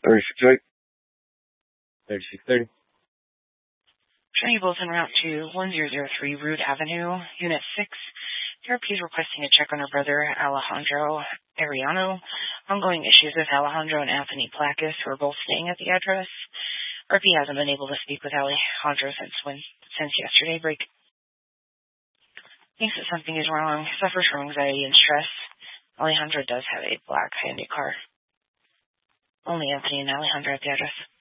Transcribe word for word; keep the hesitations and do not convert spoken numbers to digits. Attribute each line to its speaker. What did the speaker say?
Speaker 1: thirty-six eight.
Speaker 2: thirty-six thirty.
Speaker 3: Showing you both en route to one zero zero three Root Avenue, Unit six. Therapy is requesting a check on her brother, Alejandro Ariano. Ongoing issues with Alejandro and Anthony Placas, who are both staying at the address. R P hasn't been able to speak with Alejandro since when, since yesterday break. Thinks that something is wrong, suffers from anxiety and stress. Alejandro does have a black Hyundai car. Only Anthony and Alejandro at the address.